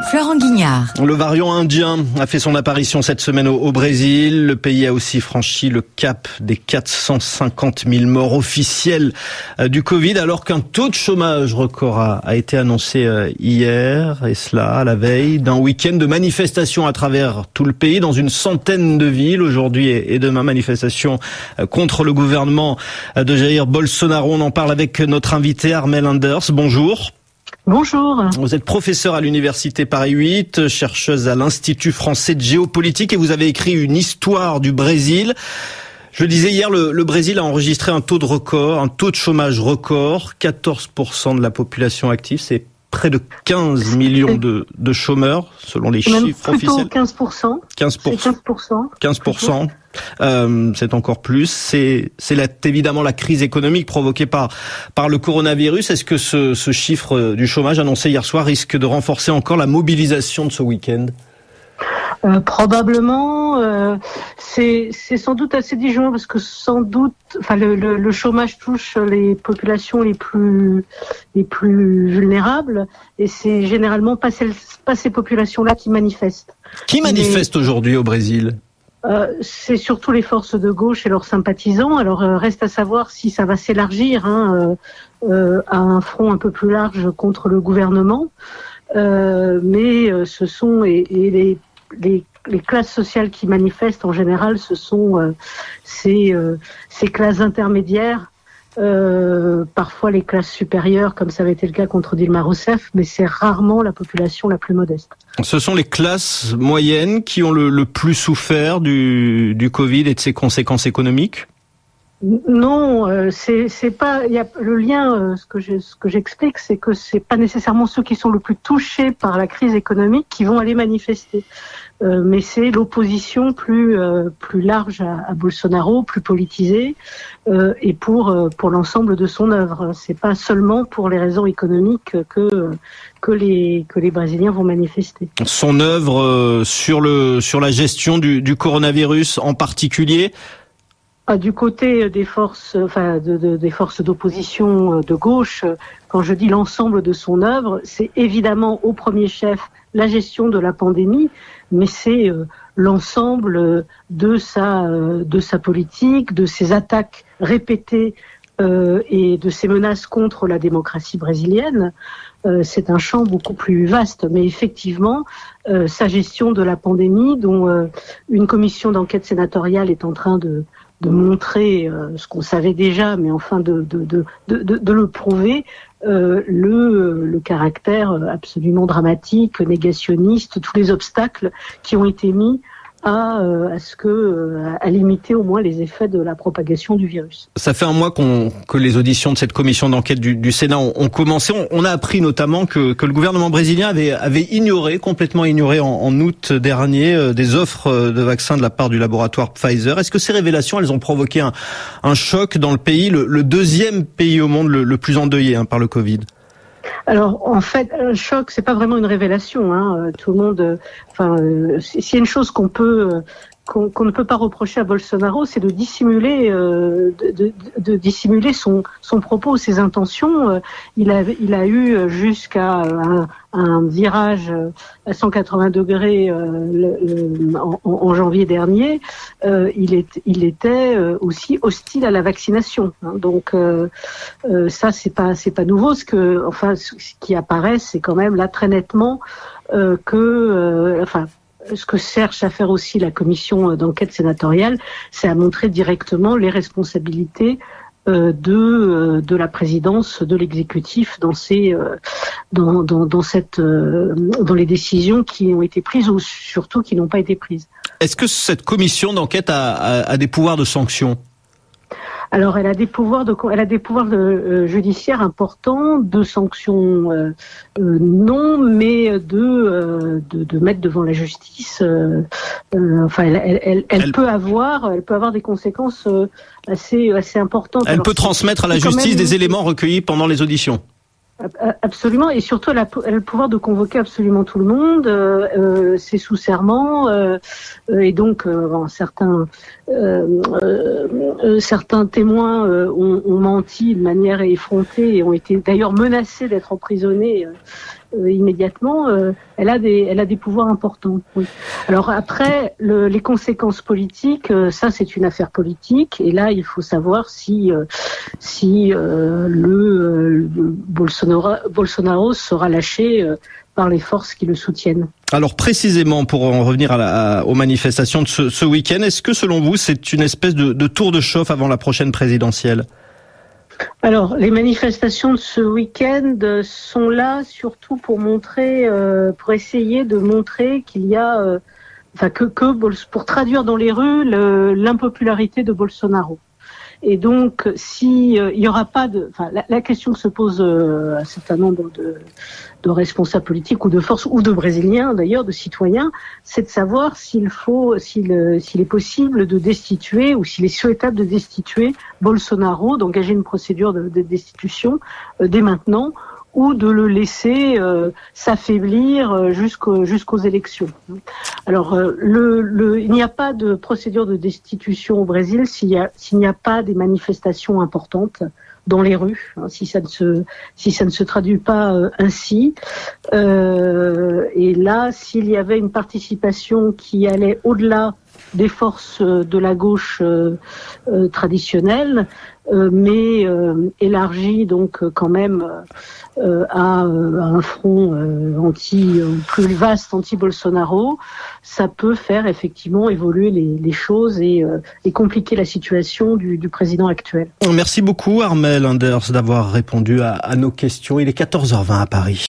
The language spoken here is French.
Florent Guignard. Le variant indien a fait son apparition cette semaine au Brésil. Le pays a aussi franchi le cap des 450 000 morts officiels du Covid, alors qu'un taux de chômage record a été annoncé hier, et cela à la veille d'un week-end de manifestations à travers tout le pays, dans une centaine de villes. Aujourd'hui et demain, manifestation contre le gouvernement de Jair Bolsonaro. On en parle avec notre invité Armelle Enders. Bonjour. Bonjour. Vous êtes professeur à l'université Paris 8, chercheuse à l'Institut français de géopolitique, et vous avez écrit une histoire du Brésil. Je le disais hier, le Brésil a enregistré un taux de chômage record, 14% de la population active, c'est près de 15 millions de chômeurs, selon les chiffres officiels. 15%. 15%. C'est encore plus. C'est évidemment la crise économique provoquée par le coronavirus. Est-ce que ce chiffre du chômage annoncé hier soir risque de renforcer encore la mobilisation de ce week-end ? Probablement, c'est sans doute assez disjoint parce que le chômage touche les populations les plus vulnérables, et c'est généralement pas ces populations-là qui manifestent. Qui manifeste aujourd'hui au Brésil ? C'est surtout les forces de gauche et leurs sympathisants. Alors reste à savoir si ça va s'élargir à un front un peu plus large contre le gouvernement. Mais ce sont les classes sociales qui manifestent en général, ce sont ces classes intermédiaires, parfois les classes supérieures, comme ça avait été le cas contre Dilma Rousseff, mais c'est rarement la population la plus modeste. Ce sont les classes moyennes qui ont le plus souffert du Covid et de ses conséquences économiques ? Non, c'est pas. Il y a le lien. Ce que j'explique, c'est que c'est pas nécessairement ceux qui sont le plus touchés par la crise économique qui vont aller manifester, mais c'est l'opposition plus large à Bolsonaro, plus politisée, et pour l'ensemble de son œuvre. C'est pas seulement pour les raisons économiques que les Brésiliens vont manifester. Son œuvre sur la gestion du coronavirus en particulier. Du côté des forces, des forces d'opposition de gauche, quand je dis l'ensemble de son œuvre, c'est évidemment au premier chef la gestion de la pandémie, mais c'est l'ensemble de sa politique, de ses attaques répétées et de ses menaces contre la démocratie brésilienne. C'est un champ beaucoup plus vaste, mais effectivement, sa gestion de la pandémie, dont une commission d'enquête sénatoriale est en train de montrer ce qu'on savait déjà, mais enfin de le prouver, le caractère absolument dramatique, négationniste, tous les obstacles qui ont été mis à limiter au moins les effets de la propagation du virus. Ça fait un mois que les auditions de cette commission d'enquête du Sénat ont commencé. On a appris notamment que le gouvernement brésilien avait complètement ignoré en août dernier des offres de vaccins de la part du laboratoire Pfizer. Est-ce que ces révélations, elles ont provoqué un choc dans le pays, le deuxième pays au monde le plus endeuillé par le Covid ? Alors, en fait, un choc, c'est pas vraiment une révélation. Tout le monde, s'il y a une chose qu'on ne peut pas reprocher à Bolsonaro, c'est de dissimuler, son propos, ses intentions. Il a eu jusqu'à un virage à 180 degrés en janvier dernier. Il était aussi hostile à la vaccination. Donc ça, c'est pas nouveau. Ce qui apparaît, c'est quand même là très nettement ce que cherche à faire aussi la commission d'enquête sénatoriale, c'est à montrer directement les responsabilités de la présidence, de l'exécutif dans les décisions qui ont été prises ou surtout qui n'ont pas été prises. Est-ce que cette commission d'enquête a des pouvoirs de sanction ? Alors, elle a des pouvoirs judiciaires importants, de sanctions non, mais de mettre devant la justice. Elle peut avoir des conséquences assez importantes. Elle peut transmettre à la justice des éléments recueillis pendant les auditions. Absolument, et surtout elle a le pouvoir de convoquer absolument tout le monde, c'est sous serment, et donc certains témoins ont menti de manière effrontée et ont été d'ailleurs menacés d'être emprisonnés immédiatement, elle a des pouvoirs importants. Oui. Alors après, les conséquences politiques, ça c'est une affaire politique, et là il faut savoir si Bolsonaro sera lâché par les forces qui le soutiennent. Alors précisément, pour en revenir aux manifestations de ce week-end, est-ce que selon vous c'est une espèce de tour de chauffe avant la prochaine présidentielle ? Alors, les manifestations de ce week-end sont là surtout pour essayer de montrer qu'il y a, pour traduire dans les rues l'impopularité de Bolsonaro. Et donc, si il y aura pas la question que se pose un certain nombre de responsables politiques ou de forces ou de Brésiliens d'ailleurs, de citoyens, c'est de savoir s'il est possible de destituer ou s'il est souhaitable de destituer Bolsonaro, d'engager une procédure de destitution dès maintenant, ou de le laisser s'affaiblir jusqu'aux élections. Alors, il n'y a pas de procédure de destitution au Brésil s'il n'y a pas des manifestations importantes dans les rues, si ça ne se traduit pas ainsi. Et là, s'il y avait une participation qui allait au-delà des forces de la gauche traditionnelle, mais élargie donc quand même à un front plus vaste anti-Bolsonaro, ça peut faire effectivement évoluer les choses et compliquer la situation du président actuel. Merci beaucoup Armelle Enders d'avoir répondu à nos questions. Il est 14h20 à Paris.